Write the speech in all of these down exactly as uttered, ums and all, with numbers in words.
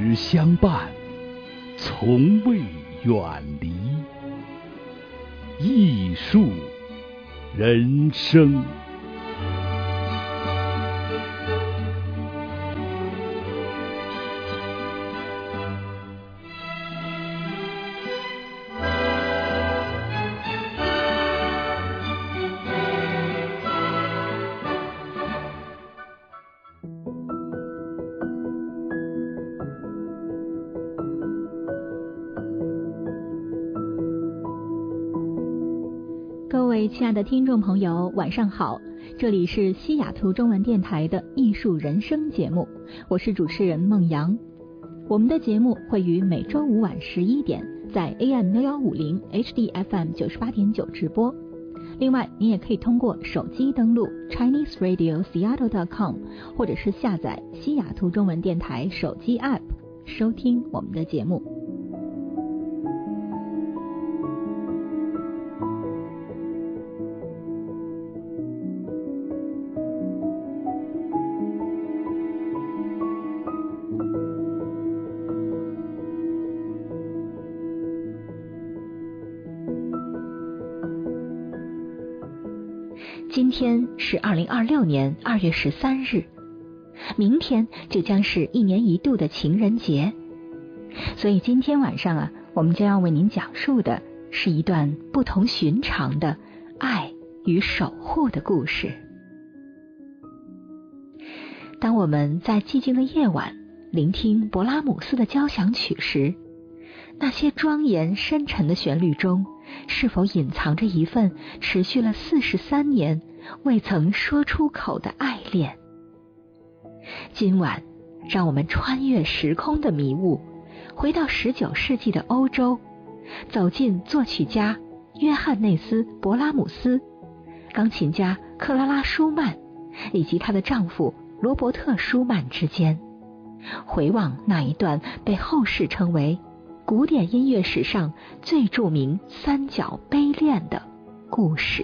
直相伴，从未远离。艺术人生。 各位亲爱的听众朋友，晚上好，这里是西雅图中文电台的艺术人生节目，我是主持人孟阳。我们的节目会于每周五晚十一点在 A M 幺幺五零 H D F M 九十八点九直播。另外，你也可以通过手机登录 Chinese Radio Seattle dot com 或者是下载西雅图中文电台手机 App 收听我们的节目。今天是二零二六年二月十三日，明天就将是一年一度的情人节，所以今天晚上啊，我们将要为您讲述的是一段不同寻常的爱与守护的故事。当我们在寂静的夜晚聆听勃拉姆斯的交响曲时，那些庄严深沉的旋律中，是否隐藏着一份持续了四十三年未曾说出口的爱恋？今晚，让我们穿越时空的迷雾，回到十九世纪的欧洲，走进作曲家约翰内斯·勃拉姆斯、钢琴家克拉拉·舒曼以及她的丈夫罗伯特·舒曼之间，回望那一段被后世称为古典音乐史上最著名三角悲恋的故事。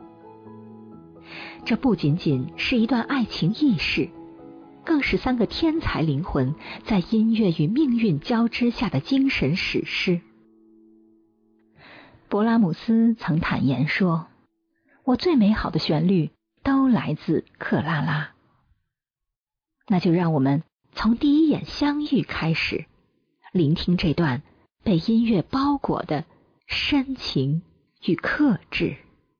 这不仅仅是一段爱情轶事，更是三个天才灵魂在音乐与命运交织下的精神史诗。勃拉姆斯曾坦言说，我最美好的旋律都来自克拉拉。那就让我们从第一眼相遇开始，聆听这段被音乐包裹的深情与克制。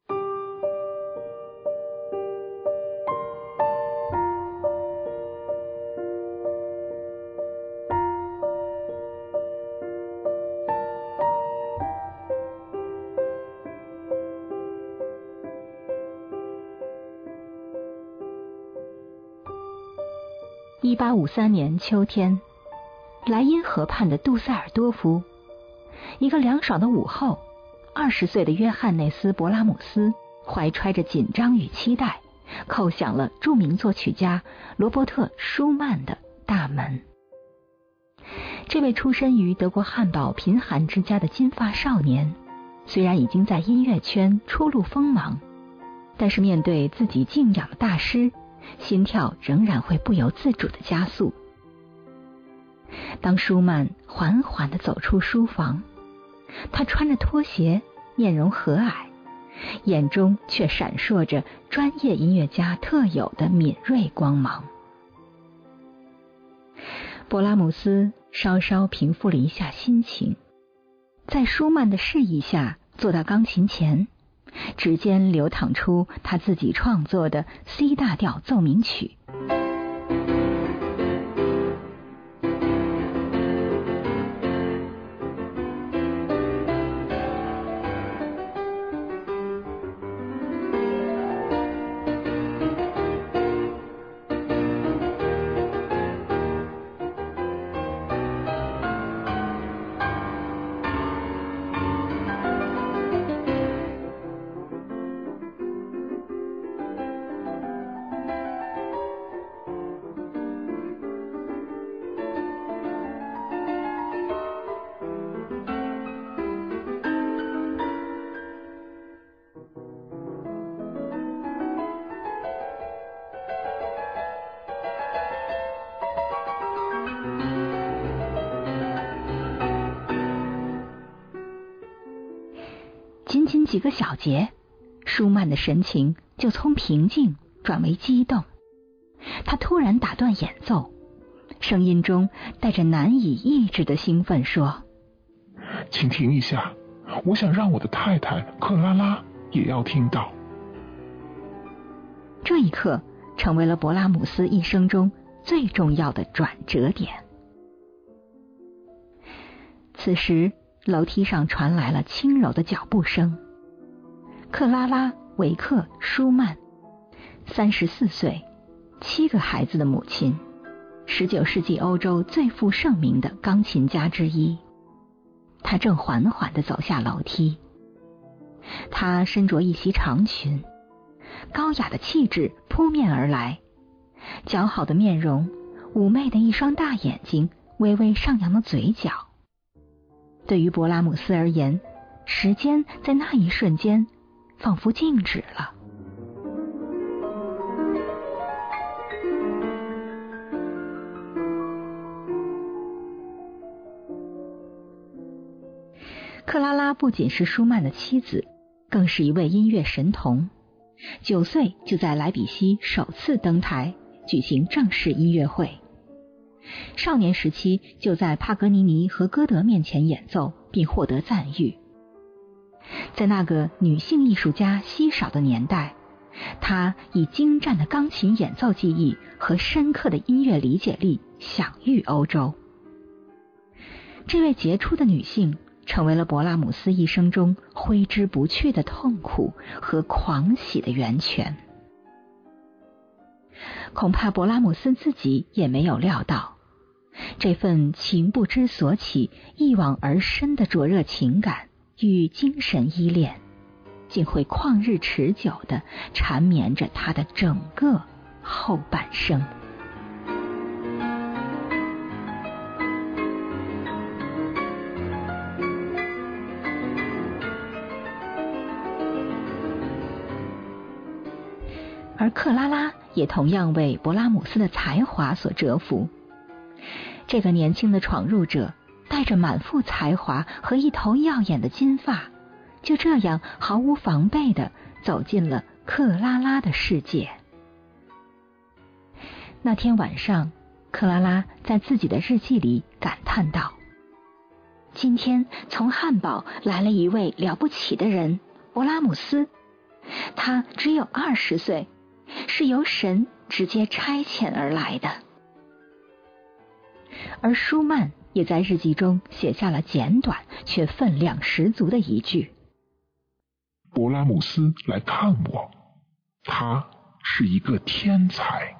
一八五三年秋天，莱茵河畔的杜塞尔多夫，一个凉爽的午后，二十岁的约翰内斯·勃拉姆斯怀揣着紧张与期待，叩响了著名作曲家罗伯特·舒曼的大门。这位出身于德国汉堡贫寒之家的金发少年，虽然已经在音乐圈初露锋芒，但是面对自己敬仰的大师，心跳仍然会不由自主地加速。当舒曼缓缓地走出书房，他穿着拖鞋，面容和蔼，眼中却闪烁着专业音乐家特有的敏锐光芒。勃拉姆斯稍稍平复了一下心情，在舒曼的示意下坐到钢琴前，指尖流淌出他自己创作的 C 大调奏鸣曲。 仅仅几个小节，舒曼的神情就从平静转为激动。他突然打断演奏，声音中带着难以抑制的兴奋说： 请停一下，我想让我的太太克拉拉也要听到。 这一刻成为了勃拉姆斯一生中最重要的转折点。此时楼梯上传来了轻柔的脚步声。克拉拉·维克·舒曼，三十四岁，七个孩子的母亲，十九世纪欧洲最负盛名的钢琴家之一。她正缓缓地走下楼梯。她身着一袭长裙，高雅的气质扑面而来，姣好的面容，妩媚的一双大眼睛，微微上扬的嘴角。对于勃拉姆斯而言，时间在那一瞬间仿佛静止了。克拉拉不仅是舒曼的妻子，更是一位音乐神童。九岁就在莱比锡首次登台举行正式音乐会，少年时期就在帕格尼尼和歌德面前演奏，并获得赞誉。在那个女性艺术家稀少的年代，她以精湛的钢琴演奏技艺和深刻的音乐理解力享誉欧洲。这位杰出的女性成为了勃拉姆斯一生中挥之不去的痛苦和狂喜的源泉。恐怕勃拉姆斯自己也没有料到，这份情不知所起、一往而深的灼热情感与精神依恋，竟会旷日持久地缠绵着他的整个后半生。而克拉拉也同样为勃拉姆斯的才华所折服。这个年轻的闯入者带着满腹才华和一头耀眼的金发，就这样毫无防备地走进了克拉拉的世界。那天晚上，克拉拉在自己的日记里感叹道：今天从汉堡来了一位了不起的人，勃拉姆斯。他只有二十岁，是由神直接差遣而来的。而舒曼也在日记中写下了简短却分量十足的一句： 勃拉姆斯来看我，他是一个天才。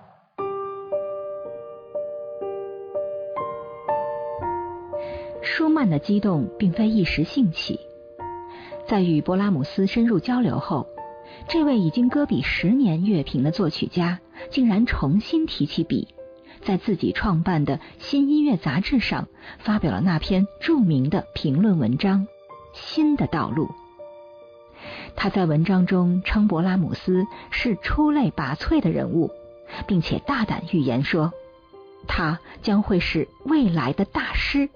舒曼的激动并非一时兴起，在与勃拉姆斯深入交流后，这位已经搁笔十年乐评的作曲家竟然重新提起笔，在自己创办的新音乐杂志上发表了那篇著名的评论文章《新的道路》。他在文章中称勃拉姆斯是出类拔萃的人物，并且大胆预言说，他将会是未来的大师。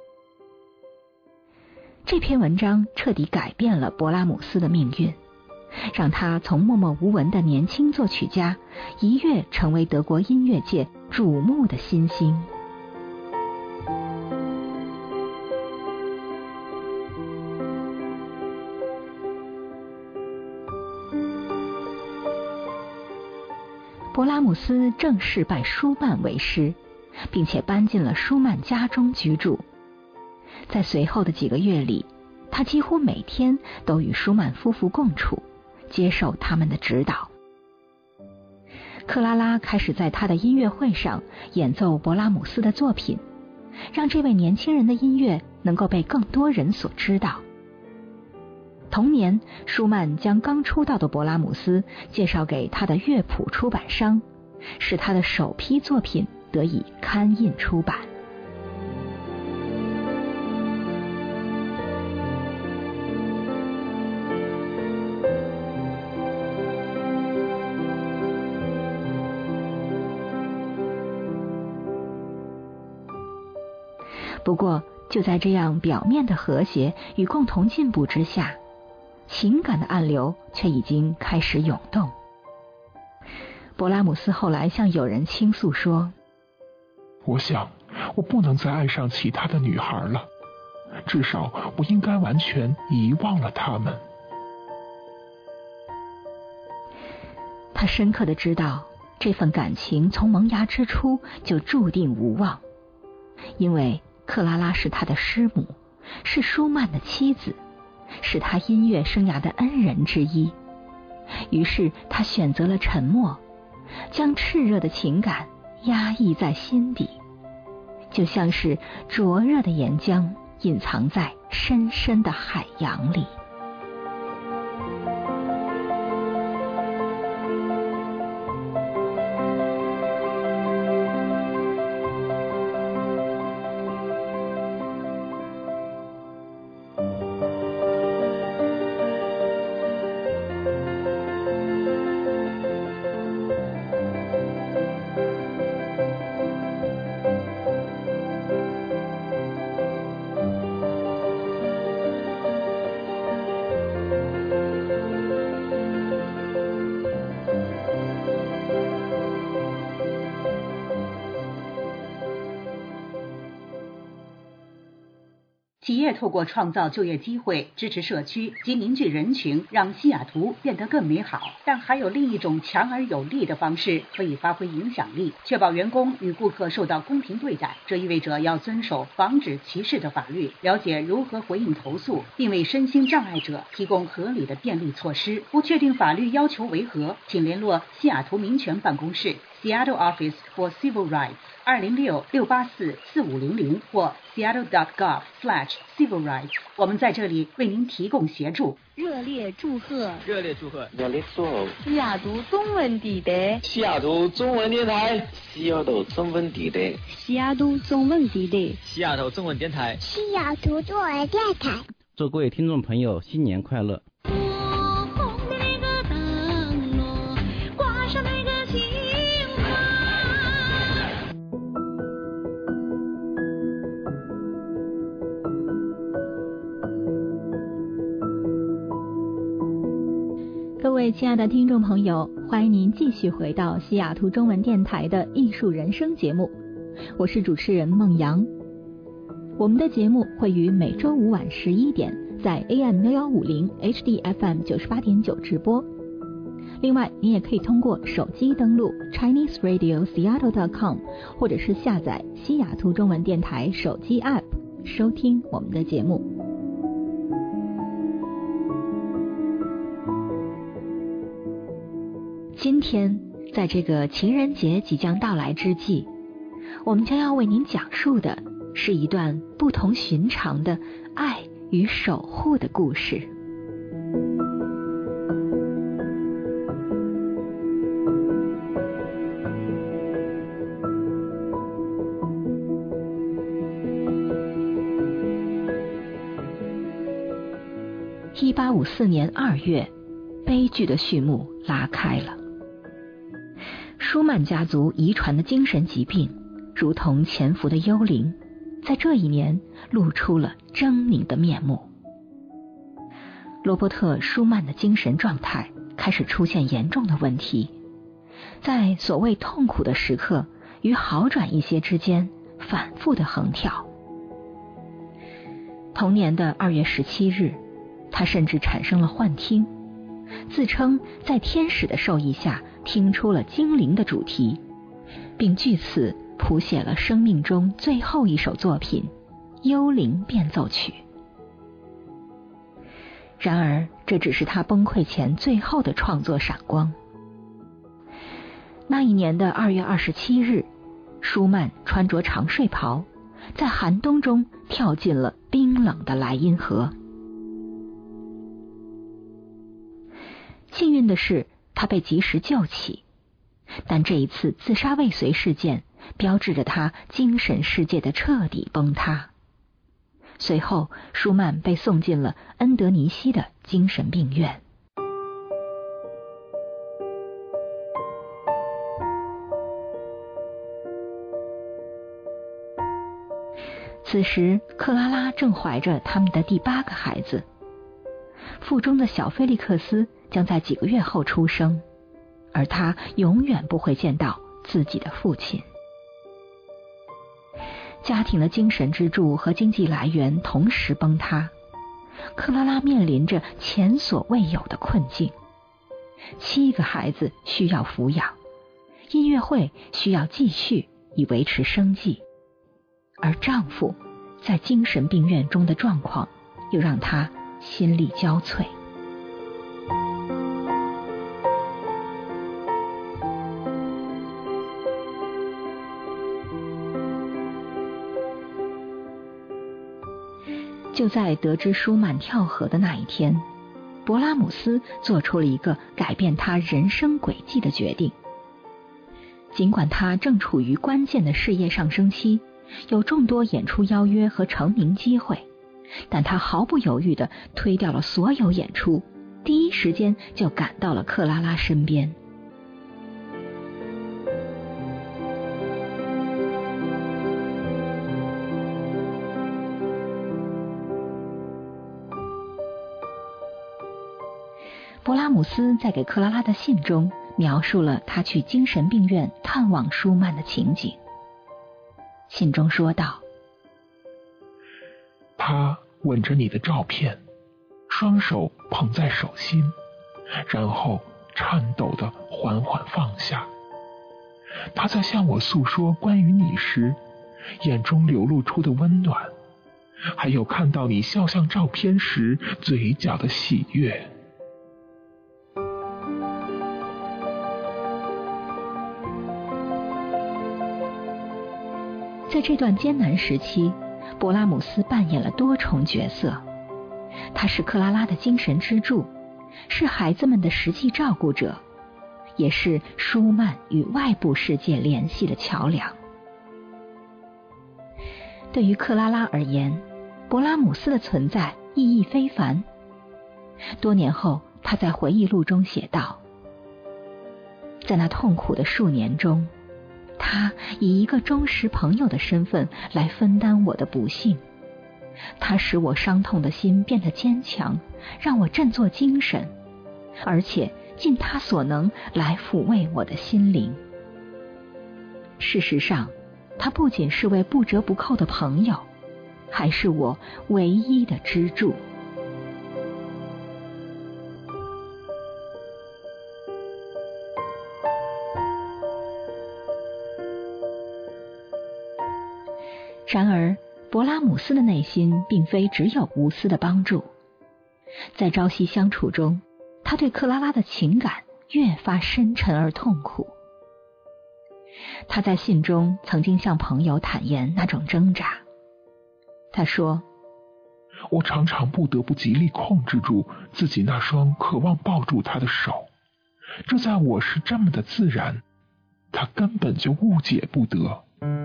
这篇文章彻底改变了勃拉姆斯的命运，让他从默默无闻的年轻作曲家一跃成为德国音乐界瞩目的新星。勃拉姆斯正式拜舒曼为师，并且搬进了舒曼家中居住。在随后的几个月里，他几乎每天都与舒曼夫妇共处，接受他们的指导。克拉拉开始在他的音乐会上演奏勃拉姆斯的作品，让这位年轻人的音乐能够被更多人所知道。同年，舒曼将刚出道的勃拉姆斯介绍给他的乐谱出版商，使他的首批作品得以刊印出版。不过，就在这样表面的和谐与共同进步之下， 情感的暗流却已经开始涌动。勃拉姆斯后来向友人倾诉说， 我想我不能再爱上其他的女孩了，至少我应该完全遗忘了她们。 他深刻地知道，这份感情从萌芽之初就注定无望，因为克拉拉是他的师母，是舒曼的妻子，是他音乐生涯的恩人之一。于是他选择了沉默，将炽热的情感压抑在心底，就像是灼热的岩浆隐藏在深深的海洋里。 企业透过创造就业机会、支持社区及凝聚人群，让西雅图变得更美好。但还有另一种强而有力的方式可以发挥影响力，确保员工与顾客受到公平对待。这意味着要遵守防止歧视的法律，了解如何回应投诉，并为身心障碍者提供合理的便利措施。不确定法律要求为何，请联络西雅图民权办公室 Seattle Office for Civil Rights 二零六六八四四五零零或 seattle dot gov slash civil rights。 我们在这里为您提供协助。 热烈祝贺！ 热烈祝贺！ 热烈祝贺！ 西雅图中文地带， 西雅图中文电台，西雅图中文地带， 西雅图中文地带， 西雅图中文电台， 西雅图中文电台。 祝各位听众朋友新年快乐！ 各位亲爱的听众朋友，欢迎您继续回到西雅图中文电台的艺术人生节目，我是主持人孟阳。我们的节目会于每周五晚十一点在 A M 一一五零 H D F M 九十八点九 直播。另外，您也可以通过手机登录 Chinese Radio Seattle dot com 或者是下载西雅图中文电台手机 App 收听我们的节目。今天在这个情人节即将到来之际，我们将要为您讲述的是一段不同寻常的爱与守护的故事。一八五四年二月，悲剧的序幕拉开了。舒曼家族遗传的精神疾病，如同潜伏的幽灵，在这一年露出了狰狞的面目。罗伯特·舒曼的精神状态开始出现严重的问题，在所谓痛苦的时刻与好转一些之间反复的横跳。同年的二月十七日，他甚至产生了幻听，自称在天使的授意下听出了精灵的主题，并据此谱写了生命中最后一首作品《幽灵变奏曲》。然而，这只是他崩溃前最后的创作闪光。那一年的二月二十七日，舒曼穿着长睡袍，在寒冬中跳进了冰冷的莱茵河。幸运的是，他被及时救起，但这一次自杀未遂事件标志着他精神世界的彻底崩塌。随后，舒曼被送进了恩德尼西的精神病院。此时，克拉拉正怀着他们的第八个孩子。 腹中的小菲利克斯将在几个月后出生，而他永远不会见到自己的父亲。家庭的精神支柱和经济来源同时崩塌，克拉拉面临着前所未有的困境。七个孩子需要抚养，音乐会需要继续以维持生计，而丈夫在精神病院中的状况又让她心力交瘁。就在得知舒曼跳河的那一天，勃拉姆斯做出了一个改变他人生轨迹的决定。尽管他正处于关键的事业上升期，有众多演出邀约和成名机会，但他毫不犹豫地推掉了所有演出，第一时间就赶到了克拉拉身边。勃拉姆斯在给克拉拉的信中描述了他去精神病院探望舒曼的情景。信中说道： 他吻着你的照片，双手捧在手心，然后颤抖地缓缓放下。他在向我诉说关于你时，眼中流露出的温暖，还有看到你肖像照片时嘴角的喜悦。 在这段艰难时期，勃拉姆斯扮演了多重角色。他是克拉拉的精神支柱，是孩子们的实际照顾者，也是舒曼与外部世界联系的桥梁。对于克拉拉而言，勃拉姆斯的存在意义非凡。多年后，他在回忆录中写道：在那痛苦的数年中，他以一个忠实朋友的身份来分担我的不幸，他使我伤痛的心变得坚强，让我振作精神，而且尽他所能来抚慰我的心灵。事实上，他不仅是位不折不扣的朋友，还是我唯一的支柱。然而，勃拉姆斯的内心并非只有无私的帮助。在朝夕相处中，他对克拉拉的情感越发深沉而痛苦。他在信中曾经向朋友坦言那种挣扎。他说： 我常常不得不极力控制住自己那双渴望抱住他的手，这在我是这么的自然，他根本就误解不得。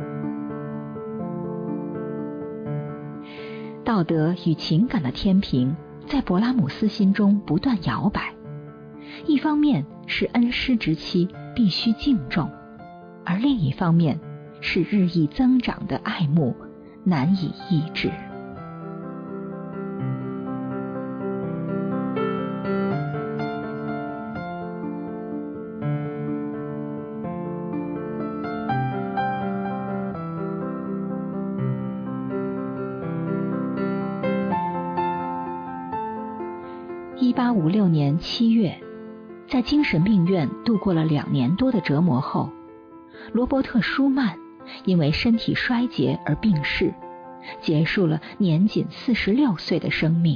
道德与情感的天平在勃拉姆斯心中不断摇摆，一方面是恩师之妻必须敬重，而另一方面是日益增长的爱慕难以抑制。一八五六年七月，在精神病院度过了两年多的折磨后，罗伯特·舒曼因为身体衰竭而病逝，结束了年仅四十六岁的生命。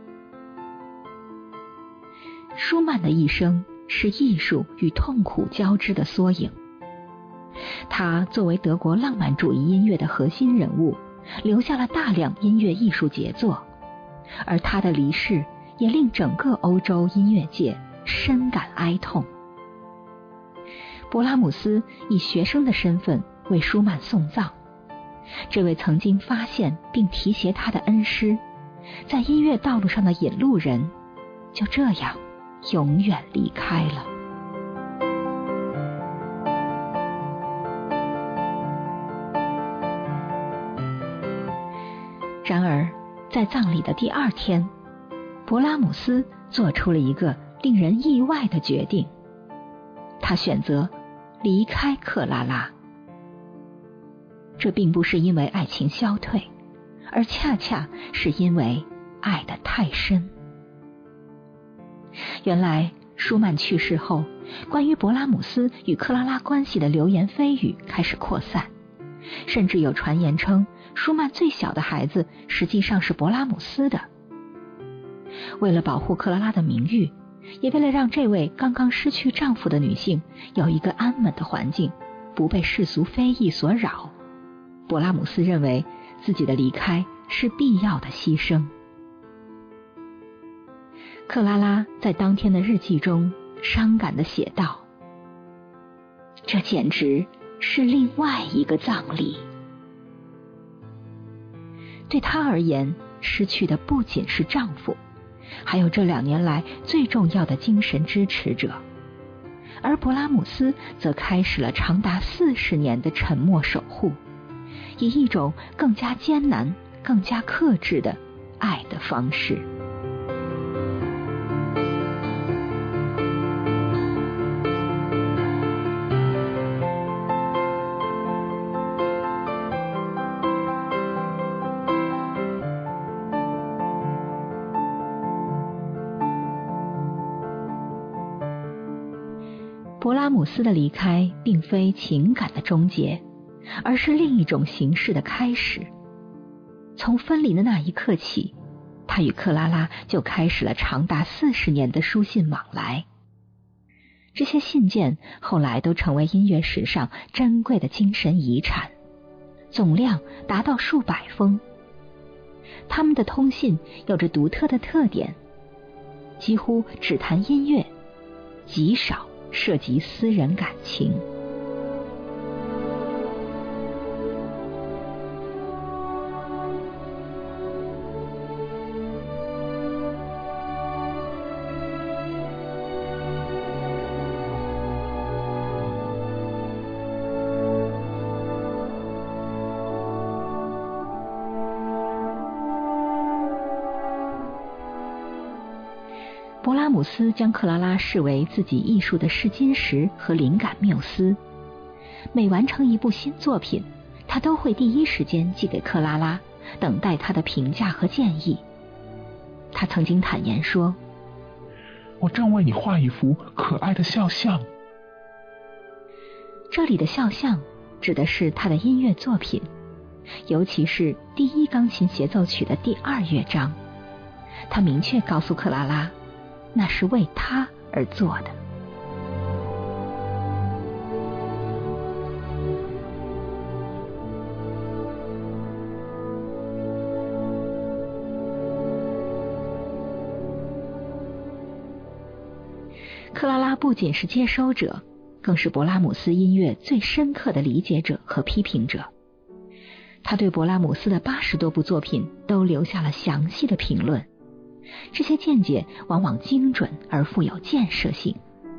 舒曼的一生是艺术与痛苦交织的缩影。他作为德国浪漫主义音乐的核心人物，留下了大量音乐艺术杰作，而他的离世也令整个欧洲音乐界深感哀痛。勃拉姆斯以学生的身份为舒曼送葬，这位曾经发现并提携他的恩师，在音乐道路上的引路人，就这样永远离开了。然而，在葬礼的第二天， 勃拉姆斯做出了一个令人意外的决定，他选择离开克拉拉。这并不是因为爱情消退，而恰恰是因为爱得太深。原来舒曼去世后，关于勃拉姆斯与克拉拉关系的流言蜚语开始扩散，甚至有传言称舒曼最小的孩子实际上是勃拉姆斯的。为了保护克拉拉的名誉，也为了让这位刚刚失去丈夫的女性有一个安稳的环境，不被世俗非议所扰，勃拉姆斯认为自己的离开是必要的牺牲。克拉拉在当天的日记中伤感地写道：这简直是另外一个葬礼。对她而言，失去的不仅是丈夫，还有这两年来最重要的精神支持者，而勃拉姆斯则开始了长达四十年的沉默守护，以一种更加艰难、更加克制的爱的方式。勃拉姆斯的离开并非情感的终结，而是另一种形式的开始。从分离的那一刻起，他与克拉拉就开始了长达四十年的书信往来。这些信件后来都成为音乐史上珍贵的精神遗产，总量达到数百封。他们的通信有着独特的特点，几乎只谈音乐，极少涉及私人感情。勃拉姆斯将克拉拉视为自己艺术的试金石和灵感缪斯，每完成一部新作品，他都会第一时间寄给克拉拉，等待她的评价和建议。他曾经坦言说： 我正为你画一幅可爱的肖像。 这里的肖像指的是他的音乐作品，尤其是第一钢琴协奏曲的第二乐章。他明确告诉克拉拉，那是为他而做的。克拉拉不仅是接收者，更是勃拉姆斯音乐最深刻的理解者和批评者。他对勃拉姆斯的八十多部作品都留下了详细的评论，这些见解往往精准而富有建设性。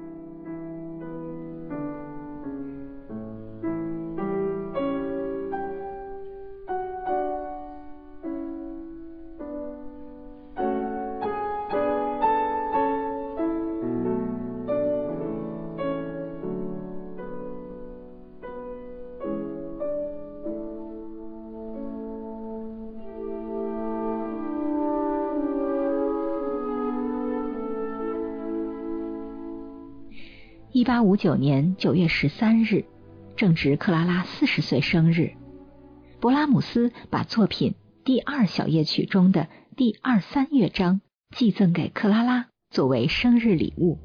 一八五九年九月十三日，正值克拉拉四十岁生日，勃拉姆斯把作品第二小夜曲中的第二三乐章寄赠给克拉拉作为生日礼物。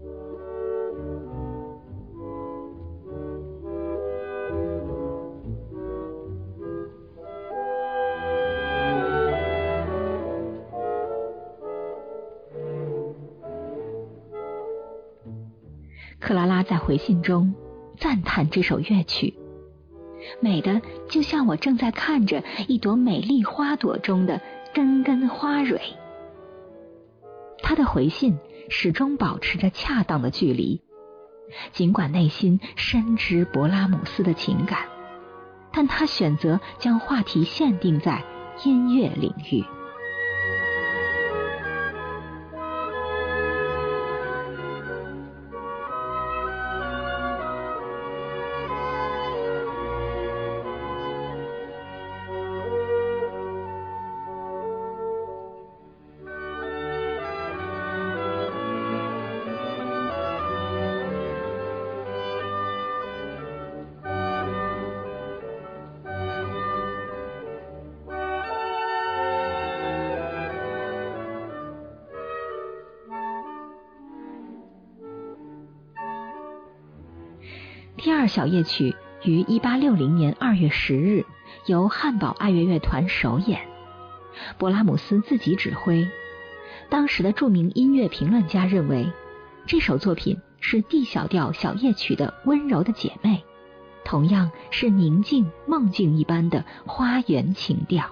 克拉拉在回信中赞叹这首乐曲，美的就像我正在看着一朵美丽花朵中的根根花蕊。他的回信始终保持着恰当的距离，尽管内心深知勃拉姆斯的情感，但他选择将话题限定在音乐领域。 第二小夜曲于一八六零年二月十日由汉堡爱乐乐团首演，勃拉姆斯自己指挥。当时的著名音乐评论家认为，这首作品是 D 小调小夜曲的温柔的姐妹，同样是宁静梦境一般的花园情调。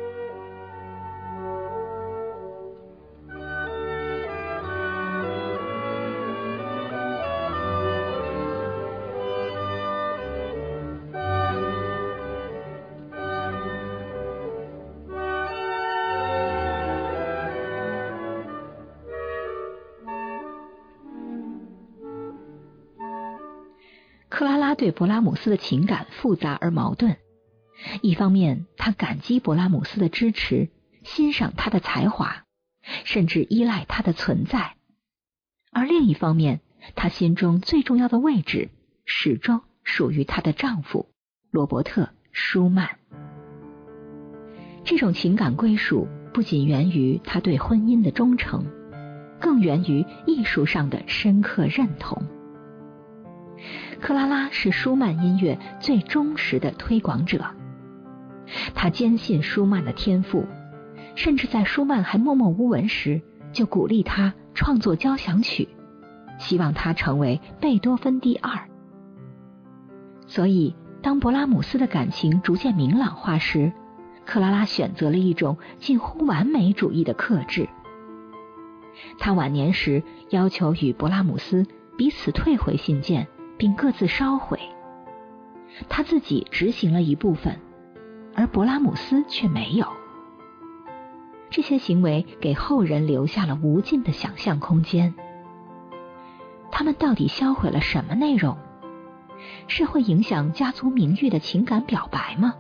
克拉拉对勃拉姆斯的情感复杂而矛盾，一方面她感激勃拉姆斯的支持，欣赏他的才华，甚至依赖他的存在，而另一方面她心中最重要的位置始终属于她的丈夫罗伯特·舒曼。这种情感归属不仅源于她对婚姻的忠诚，更源于艺术上的深刻认同。克拉拉是舒曼音乐最忠实的推广者，她坚信舒曼的天赋，甚至在舒曼还默默无闻时就鼓励他创作交响曲，希望他成为贝多芬第二。所以当勃拉姆斯的感情逐渐明朗化时，克拉拉选择了一种近乎完美主义的克制。他晚年时要求与勃拉姆斯彼此退回信件，并各自烧毁。他自己执行了一部分，而勃拉姆斯却没有。这些行为给后人留下了无尽的想象空间。他们到底销毁了什么内容？是会影响家族名誉的情感表白吗？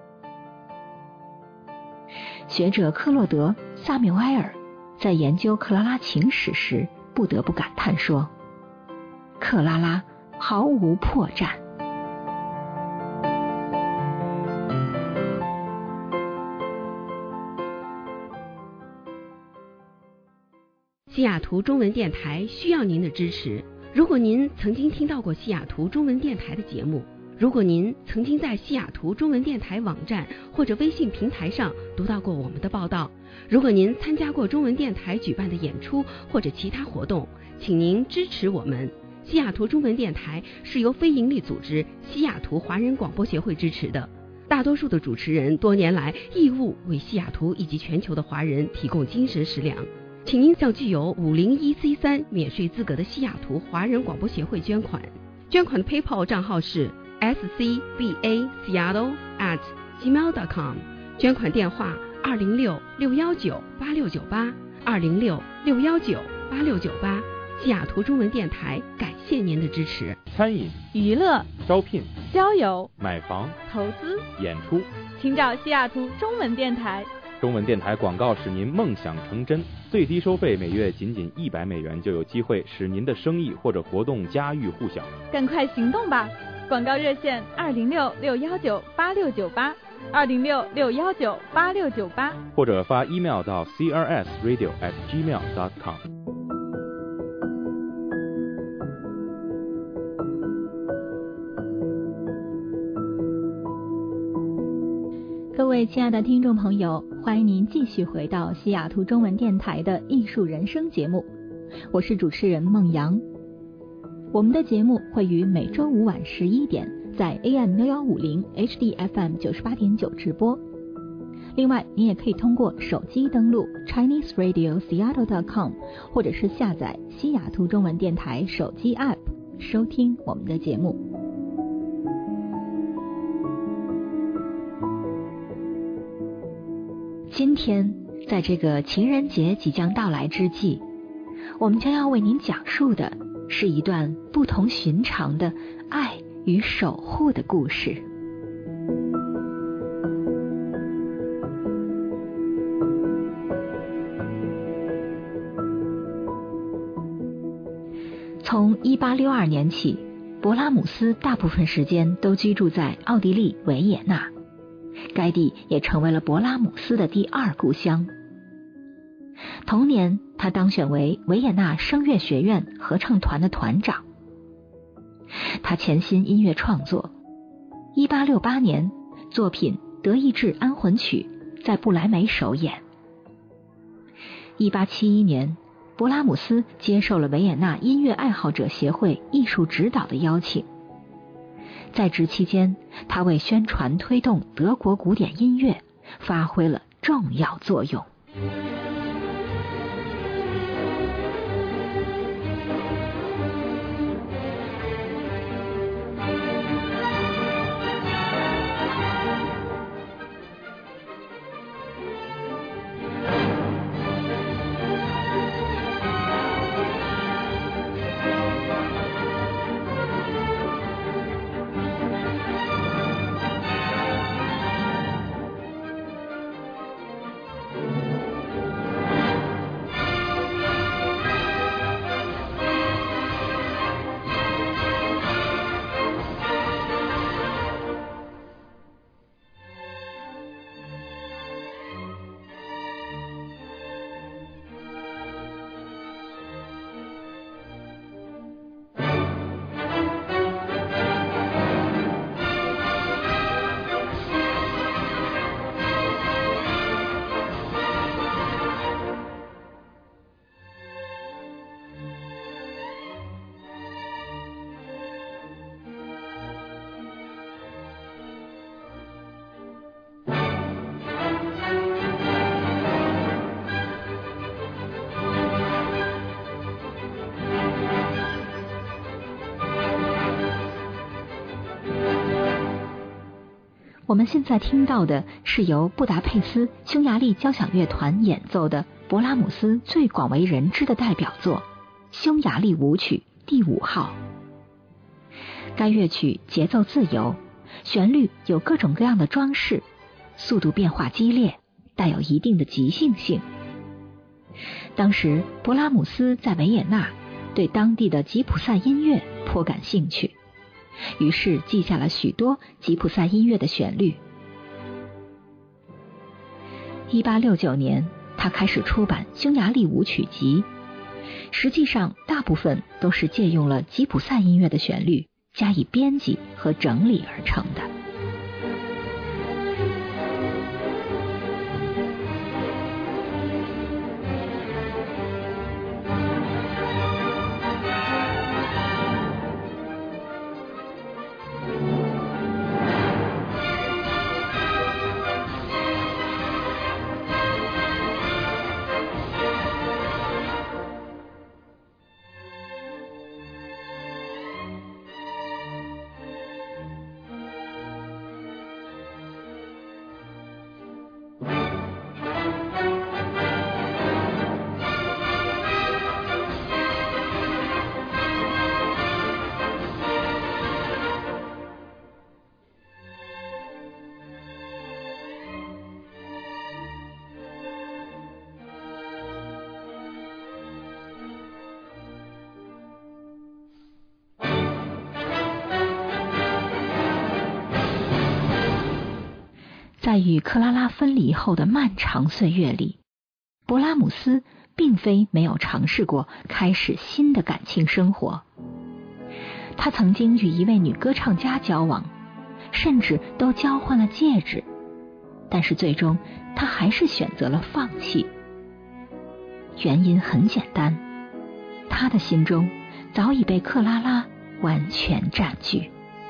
学者克洛德·萨缪埃尔在研究克拉拉情史时不得不感叹说，克拉拉毫无破绽。 西雅图中文电台需要您的支持。如果您曾经听到过西雅图中文电台的节目，如果您曾经在西雅图中文电台网站或者微信平台上读到过我们的报道，如果您参加过中文电台举办的演出或者其他活动，请您支持我们。西雅图中文电台是由非营利组织西雅图华人广播协会支持的，大多数的主持人多年来义务为西雅图以及全球的华人提供精神食粮。请您向具有五零一 C 三 免税资格的西雅图华人广播协会捐款，捐款的 PayPal 账号是 s c b a seattle at gmail dot com， 捐款电话二零六六一九八六九八二零六六一九八六九八。西雅图中文电台感谢您的支持。 餐饮、 娱乐、 招聘、 交友、 买房、 投资、 演出， 请找西雅图中文电台。 中文电台广告使您梦想成真，最低收费每月仅仅一百美元，就有机会使您的生意或者活动家喻户晓。 赶快行动吧！广告热线二零六六一九八六九八二零六六一九八六九八， 或者发 email 到 c r s radio at gmail dot com。 各位亲爱的听众朋友，欢迎您继续回到西雅图中文电台的艺术人生节目，我是主持人孟阳。我们的节目会于每周五晚十一点在 A M 六一五零 H D F M 九十八点九直播。另外，您也可以通过手机登录 Chinese Radio Seattle dot com， 或者是下载西雅图中文电台手机 App 收听我们的节目。今天在这个情人节即将到来之际，我们将要为您讲述的是一段不同寻常的爱与守护的故事。从一八六二年起，勃拉姆斯大部分时间都居住在奥地利维也纳，该地也成为了勃拉姆斯的第二故乡。同年，他当选为维也纳声乐学院合唱团的团长。 他潜心音乐创作。一八六八年，作品《德意志安魂曲》在不来梅首演。一八七一年，勃拉姆斯接受了维也纳音乐爱好者协会艺术指导的邀请。在职期间，他为宣传推动德国古典音乐发挥了重要作用。我们现在听到的是由布达佩斯匈牙利交响乐团演奏的勃拉姆斯最广为人知的代表作《匈牙利舞曲第五号》。该乐曲节奏自由，旋律有各种各样的装饰，速度变化激烈，带有一定的即兴性。当时勃拉姆斯在维也纳对当地的吉普赛音乐颇感兴趣，于是记下了许多吉普赛音乐的旋律。一八六九年，他开始出版《匈牙利舞曲集》，实际上大部分都是借用了吉普赛音乐的旋律，加以编辑和整理而成的。在与克拉拉分离后的漫长岁月里，勃拉姆斯并非没有尝试过开始新的感情生活。他曾经与一位女歌唱家交往，甚至都交换了戒指，但是最终他还是选择了放弃。原因很简单，他的心中早已被克拉拉完全占据。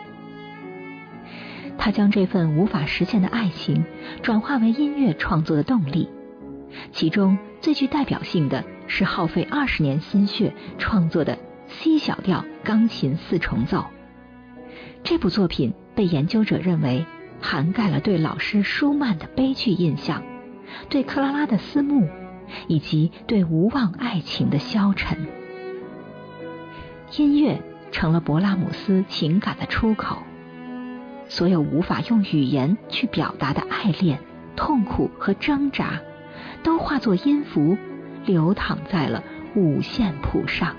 他将这份无法实现的爱情转化为音乐创作的动力，其中最具代表性的是耗费二十年心血创作的 C 小调钢琴四重奏。这部作品被研究者认为涵盖了对老师舒曼的悲剧印象，对克拉拉的思慕，以及对无望爱情的消沉。音乐成了勃拉姆斯情感的出口，所有无法用语言去表达的爱恋、痛苦和挣扎，都化作音符，流淌在了五线谱上。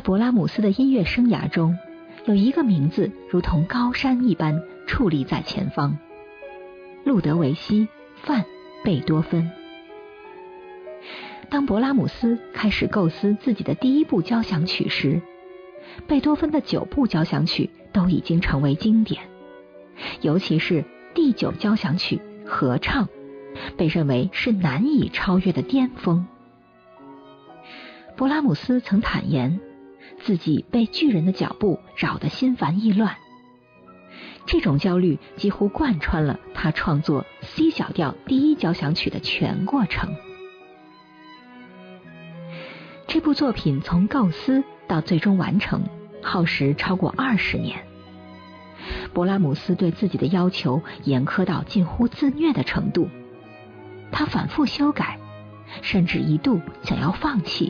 勃拉姆斯的音乐生涯中，有一个名字如同高山一般矗立在前方：路德维希·范·贝多芬。当勃拉姆斯开始构思自己的第一部交响曲时，贝多芬的九部交响曲都已经成为经典，尤其是第九交响曲合唱被认为是难以超越的巅峰。勃拉姆斯曾坦言，自己被巨人的脚步扰得心烦意乱，这种焦虑几乎贯穿了他创作 C 小调第一交响曲的全过程。这部作品从构思到最终完成，耗时超过二十年。勃拉姆斯对自己的要求严苛到近乎自虐的程度，他反复修改，甚至一度想要放弃。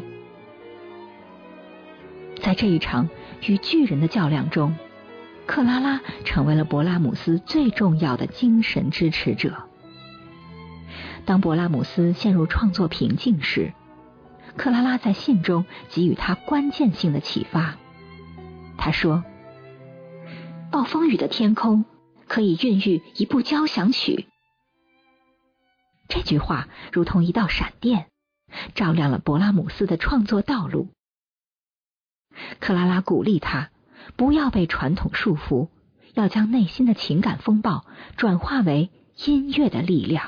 在这一场与巨人的较量中，克拉拉成为了勃拉姆斯最重要的精神支持者。当勃拉姆斯陷入创作瓶颈时，克拉拉在信中给予他关键性的启发。他说，暴风雨的天空可以孕育一部交响曲。这句话如同一道闪电，照亮了勃拉姆斯的创作道路。克拉拉鼓励他不要被传统束缚，要将内心的情感风暴转化为音乐的力量。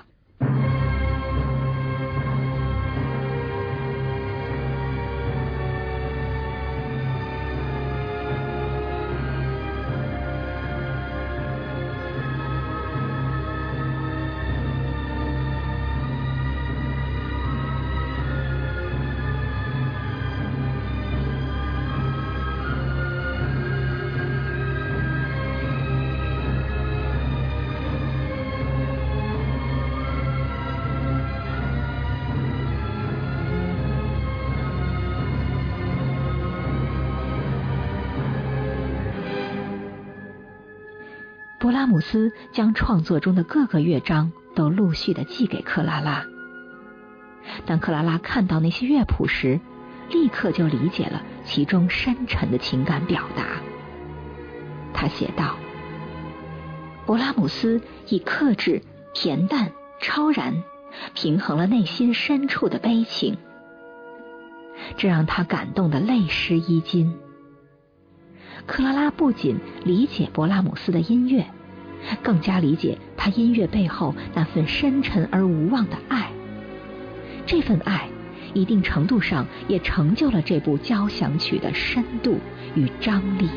勃拉姆斯将创作中的各个乐章都陆续地寄给克拉拉。当克拉拉看到那些乐谱时，立刻就理解了其中深沉的情感表达。他写道，勃拉姆斯以克制、恬淡、超然平衡了内心深处的悲情，这让他感动得泪湿衣襟。克拉拉不仅理解勃拉姆斯的音乐，更加理解他音乐背后那份深沉而无望的爱。这份爱一定程度上也成就了这部交响曲的深度与张力。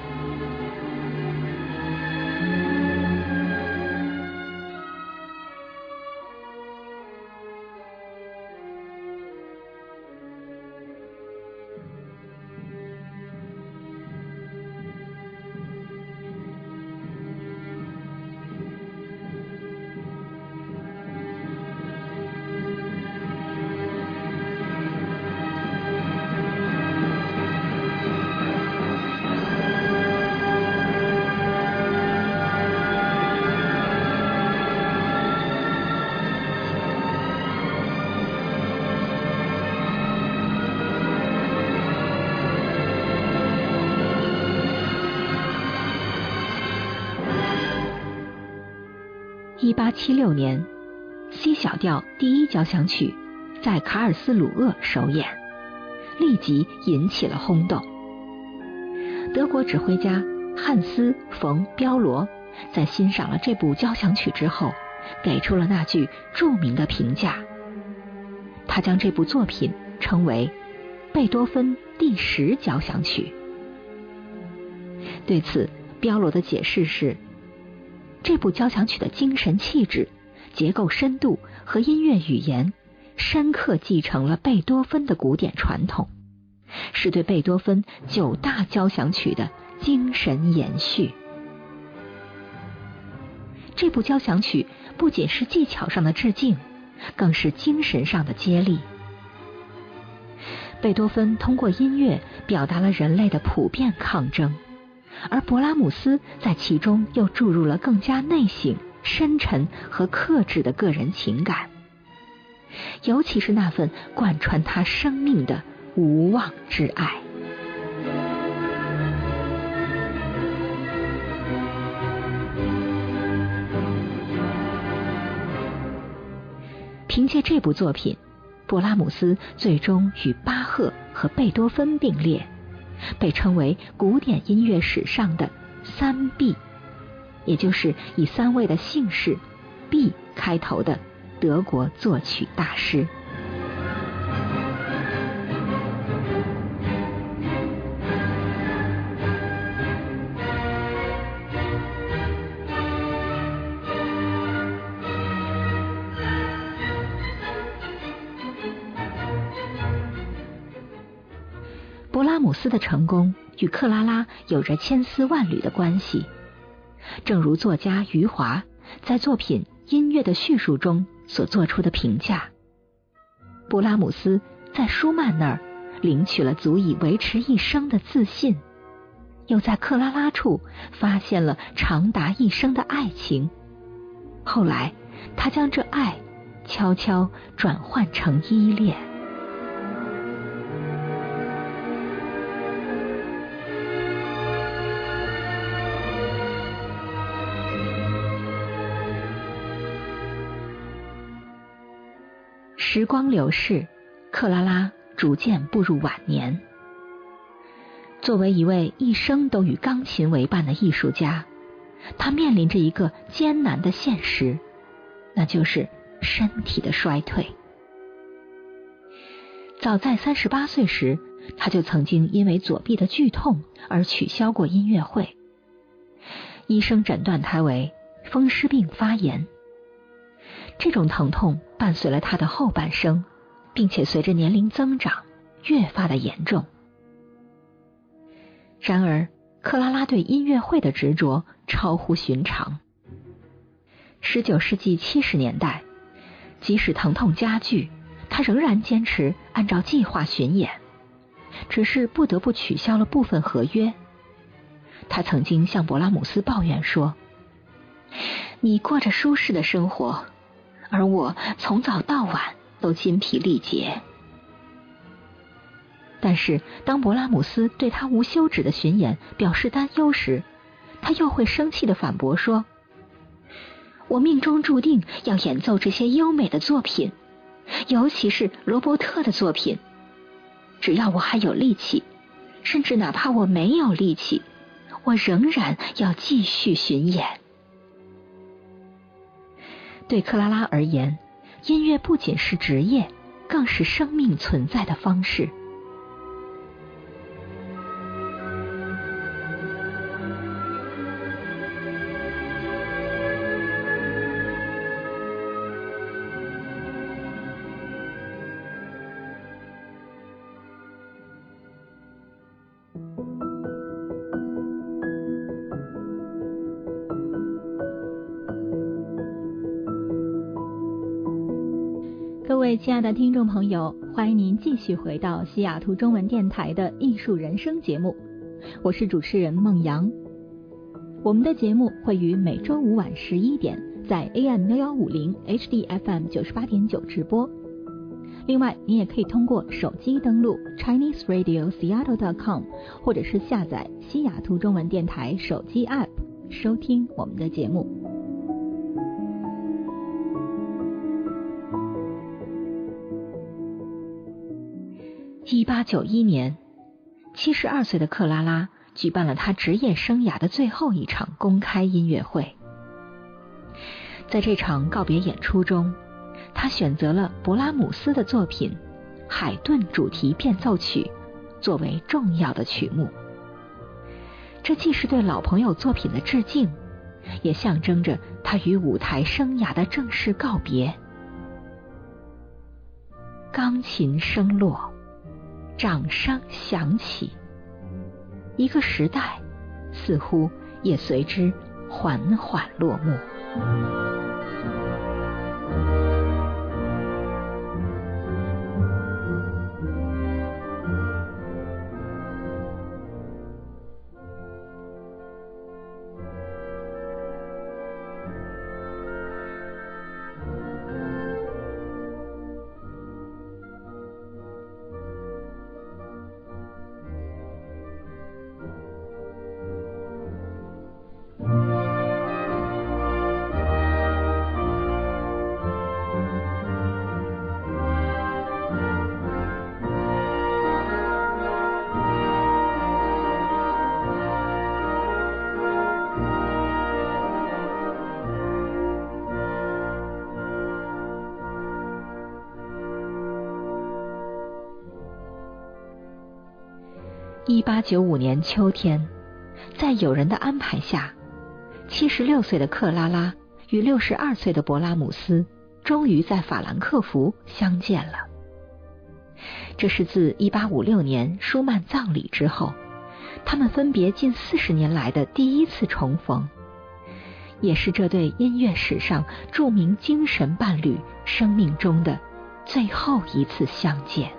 一八七六年 ，C 小调第一交响曲在卡尔斯鲁厄首演，立即引起了轰动。德国指挥家汉斯·冯·彪罗在欣赏了这部交响曲之后，给出了那句著名的评价。他将这部作品称为贝多芬第十交响曲。对此，彪罗的解释是，这部交响曲的精神气质、结构深度和音乐语言深刻继承了贝多芬的古典传统，是对贝多芬九大交响曲的精神延续。这部交响曲不仅是技巧上的致敬，更是精神上的接力。贝多芬通过音乐表达了人类的普遍抗争，而勃拉姆斯在其中又注入了更加内省、深沉和克制的个人情感，尤其是那份贯穿他生命的无望之爱。 凭借这部作品，勃拉姆斯最终与巴赫和贝多芬并列，被称为古典音乐史上的三 B， 也就是以三位的姓氏 B 开头的德国作曲大师。勃拉姆斯的成功与克拉拉有着千丝万缕的关系，正如作家余华在作品《音乐的叙述》中所做出的评价，勃拉姆斯在舒曼那儿领取了足以维持一生的自信，又在克拉拉处发现了长达一生的爱情，后来他将这爱悄悄转换成依恋。时光流逝，克拉拉逐渐步入晚年。作为一位一生都与钢琴为伴的艺术家，他面临着一个艰难的现实，那就是身体的衰退。早在三十八岁时，他就曾经因为左臂的剧痛而取消过音乐会。医生诊断他为风湿病发炎。这种疼痛伴随了他的后半生，并且随着年龄增长越发的严重。然而克拉拉对音乐会的执着超乎寻常。十九世纪七十年代，即使疼痛加剧，他仍然坚持按照计划巡演，只是不得不取消了部分合约。他曾经向勃拉姆斯抱怨说，你过着舒适的生活，而我从早到晚都筋疲力竭。但是当勃拉姆斯对他无休止的巡演表示担忧时，他又会生气地反驳说，我命中注定要演奏这些优美的作品，尤其是罗伯特的作品。只要我还有力气，甚至哪怕我没有力气，我仍然要继续巡演。对克拉拉而言，音乐不仅是职业，更是生命存在的方式。 各位亲爱的听众朋友，欢迎您继续回到西雅图中文电台的艺术人生节目，我是主持人孟阳。我们的节目会于每周五晚十一点在 A M 幺幺五零 H D F M 九十八点九直播。另外，你也可以通过手机登录 Chinese Radio Seattle dot com 或者是下载西雅图中文电台手机 App 收听我们的节目。 一八九一年，七十二岁的克拉拉举办了他职业生涯的最后一场公开音乐会。在这场告别演出中，他选择了勃拉姆斯的作品《海顿主题变奏曲》作为重要的曲目。这既是对老朋友作品的致敬，也象征着他与舞台生涯的正式告别。钢琴声落，掌声响起，一个时代似乎也随之缓缓落幕。 一八九五年秋天，在友人的安排下，七十六岁的克拉拉与六十二岁的勃拉姆斯终于在法兰克福相见了。这是自一八五六年舒曼葬礼之后，他们分别近四十年来的第一次重逢，也是这对音乐史上著名精神伴侣生命中的最后一次相见。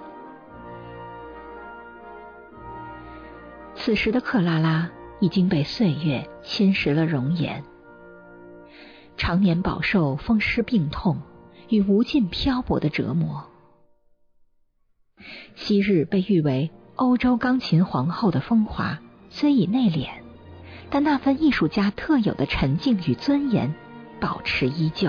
此时的克拉拉已经被岁月侵蚀了容颜，常年饱受风湿病痛与无尽漂泊的折磨。昔日被誉为欧洲钢琴皇后的风华虽已内敛，但那份艺术家特有的沉静与尊严保持依旧。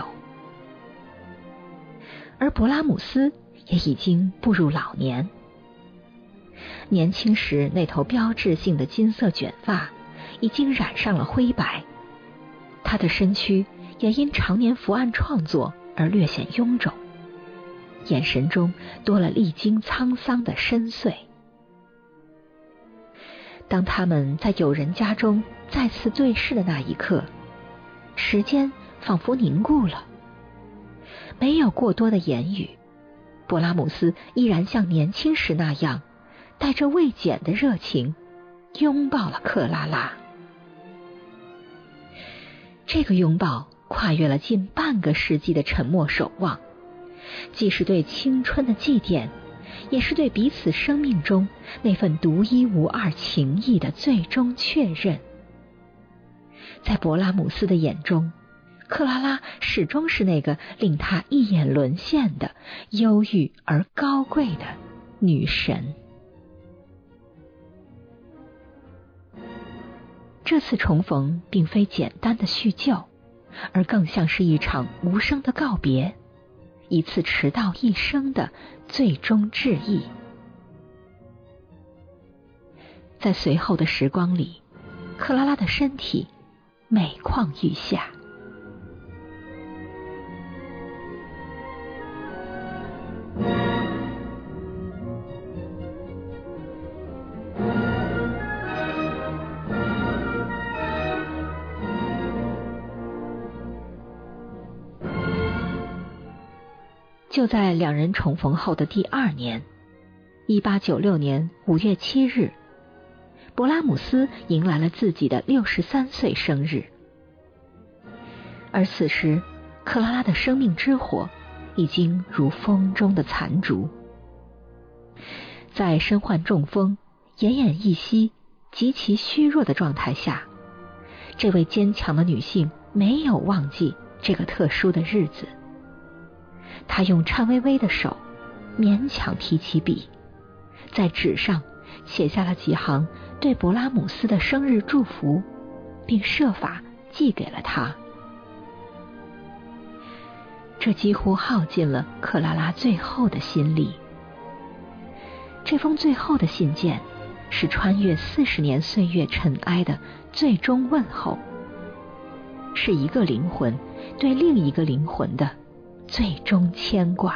而勃拉姆斯也已经步入老年，年轻时那头标志性的金色卷发已经染上了灰白，他的身躯也因常年伏案创作而略显臃肿，眼神中多了历经沧桑的深邃。当他们在友人家中再次对视的那一刻，时间仿佛凝固了，没有过多的言语，勃拉姆斯依然像年轻时那样，带着未减的热情拥抱了克拉拉。这个拥抱跨越了近半个世纪的沉默守望，既是对青春的祭奠，也是对彼此生命中那份独一无二情谊的最终确认。在勃拉姆斯的眼中，克拉拉始终是那个令他一眼沦陷的忧郁而高贵的女神。这次重逢并非简单的叙旧，而更像是一场无声的告别，一次迟到一生的最终致意。在随后的时光里，克拉拉的身体每况愈下。就在两人重逢后的第二年，一八九六年五月七日，勃拉姆斯迎来了自己的六十三岁生日。而此时，克拉拉的生命之火已经如风中的残烛。在身患中风、奄奄一息、极其虚弱的状态下，这位坚强的女性没有忘记这个特殊的日子。她用颤巍巍的手勉强提起笔，在纸上写下了几行对勃拉姆斯的生日祝福，并设法寄给了他。这几乎耗尽了克拉拉最后的心力。这封最后的信件是穿越四十年岁月尘埃的最终问候，是一个灵魂对另一个灵魂的最终牵挂。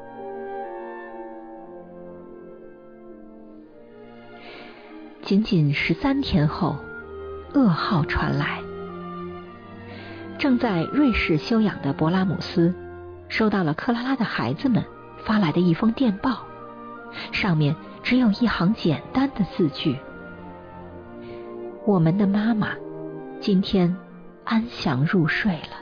仅仅十三天后，噩耗传来。正在瑞士休养的勃拉姆斯收到了克拉拉的孩子们发来的一封电报，上面只有一行简单的字句：我们的妈妈今天安详入睡了。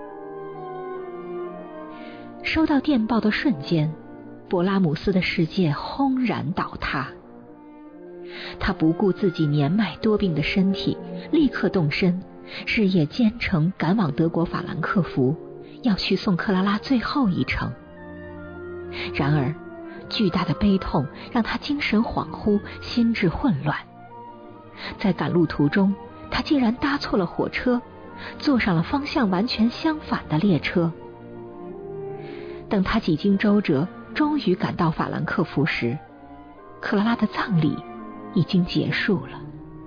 收到电报的瞬间，勃拉姆斯的世界轰然倒塌。他不顾自己年迈多病的身体，立刻动身，日夜兼程赶往德国法兰克福，要去送克拉拉最后一程。然而，巨大的悲痛让他精神恍惚，心智混乱。在赶路途中，他竟然搭错了火车，坐上了方向完全相反的列车。等他几经周折，终于赶到法兰克福时，克拉拉的葬礼已经结束了。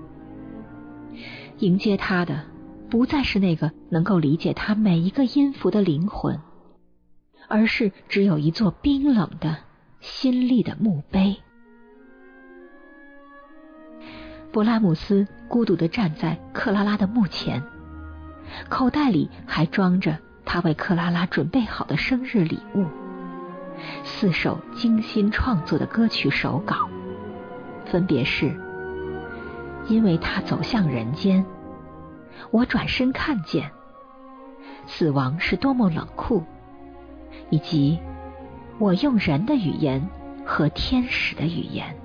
迎接他的不再是那个能够理解他每一个音符的灵魂，而是只有一座冰冷的、新立的墓碑。 勃拉姆斯孤独地站在克拉拉的墓前，口袋里还装着他为克拉拉准备好的生日礼物，四首精心创作的歌曲手稿，分别是因为他走向人间，我转身看见，死亡是多么冷酷，以及我用人的语言和天使的语言。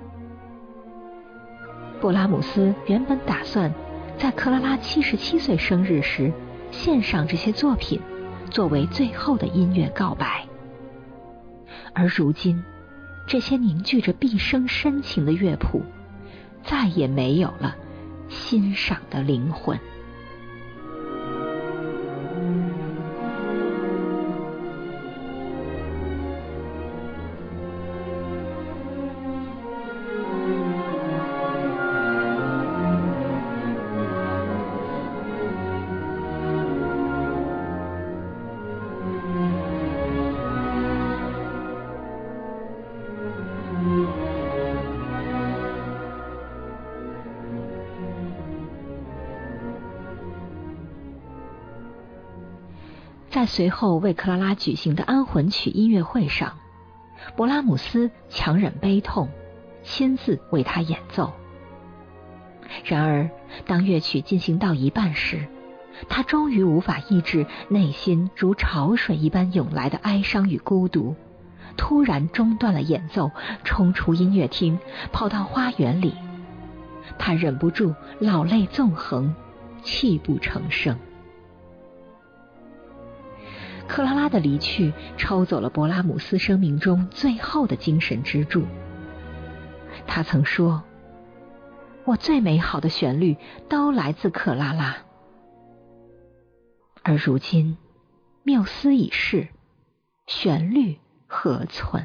勃拉姆斯原本打算在克拉拉七十七岁生日时献上这些作品，作为最后的音乐告白。而如今，这些凝聚着毕生深情的乐谱，再也没有了欣赏的灵魂。在随后为克拉拉举行的安魂曲音乐会上，勃拉姆斯强忍悲痛，亲自为他演奏。然而，当乐曲进行到一半时，他终于无法抑制内心如潮水一般涌来的哀伤与孤独，突然中断了演奏，冲出音乐厅，跑到花园里。他忍不住老泪纵横，泣不成声。克拉拉的离去抽走了勃拉姆斯生命中最后的精神支柱。他曾说，我最美好的旋律都来自克拉拉。而如今，缪斯已逝，旋律何存？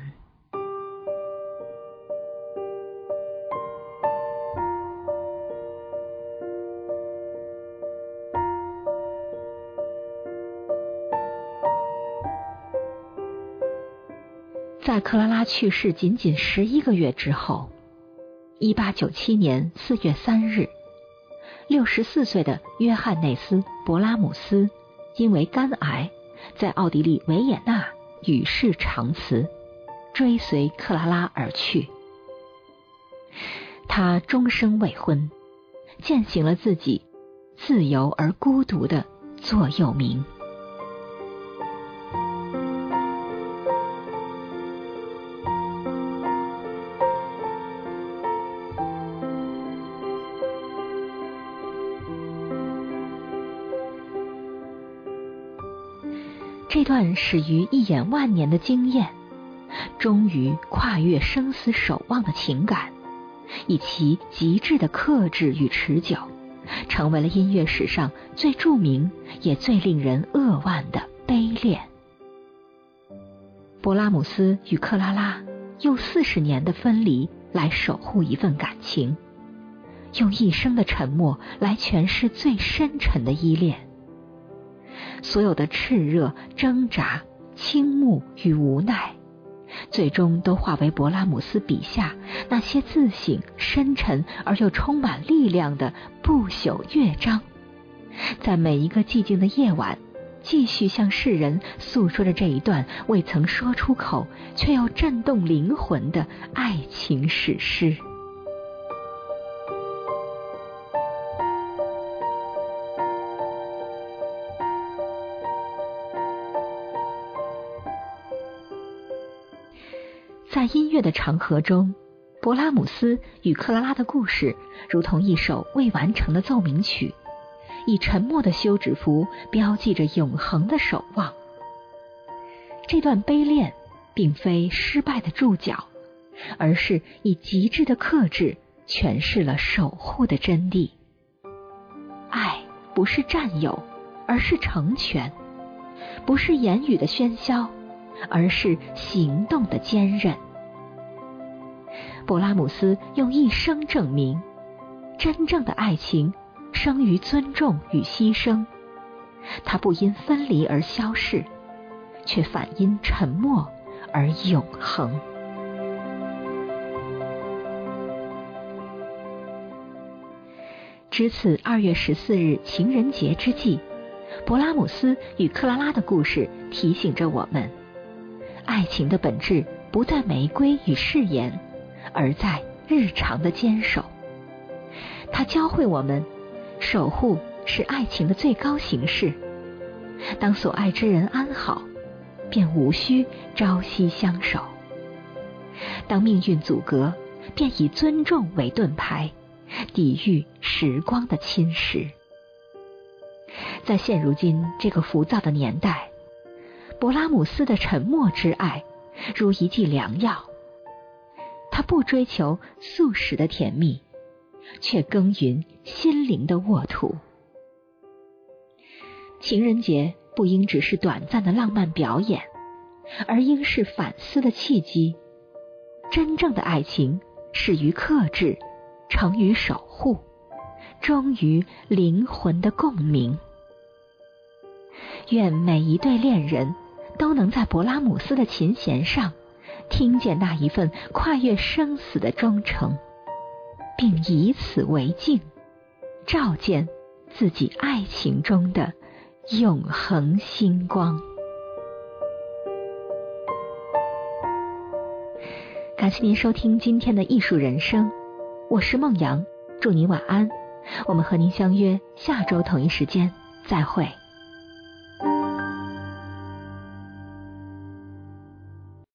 在克拉拉去世仅仅十一个月之后，一八九七年四月三日，六十四岁的约翰内斯·勃拉姆斯因为肝癌在奥地利维也纳与世长辞，追随克拉拉而去。他终生未婚，践行了自己自由而孤独的座右铭。这段始于一眼万年的经验，终于跨越生死守望的情感，以其极致的克制与持久，成为了音乐史上最著名也最令人扼腕的悲恋。勃拉姆斯与克拉拉用四十年的分离来守护一份感情，用一生的沉默来诠释最深沉的依恋。所有的炽热、挣扎、倾慕与无奈，最终都化为勃拉姆斯笔下那些自省、深沉而又充满力量的不朽乐章，在每一个寂静的夜晚，继续向世人诉说着这一段未曾说出口却又震动灵魂的爱情史诗。在音乐的长河中，勃拉姆斯与克拉拉的故事如同一首未完成的奏鸣曲，以沉默的休止符标记着永恒的守望。这段悲恋并非失败的注脚，而是以极致的克制诠释了守护的真谛。爱不是占有，而是成全；不是言语的喧嚣，而是行动的坚韧。勃拉姆斯用一生证明，真正的爱情生于尊重与牺牲，它不因分离而消逝，却反因沉默而永恒。 值此二月十四日情人节之际，勃拉姆斯与克拉拉的故事提醒着我们，爱情的本质不在玫瑰与誓言，而在日常的坚守。它教会我们，守护是爱情的最高形式。当所爱之人安好，便无需朝夕相守；当命运阻隔，便以尊重为盾牌，抵御时光的侵蚀。在现如今这个浮躁的年代，勃拉姆斯的沉默之爱如一剂良药。他不追求速食的甜蜜，却耕耘心灵的沃土。情人节不应只是短暂的浪漫表演，而应是反思的契机。真正的爱情始于克制，成于守护，忠于灵魂的共鸣。愿每一对恋人都能在勃拉姆斯的琴弦上听见那一份跨越生死的忠诚，并以此为镜，照见自己爱情中的永恒星光。感谢您收听今天的艺术人生，我是梦阳，祝您晚安。我们和您相约下周同一时间再会。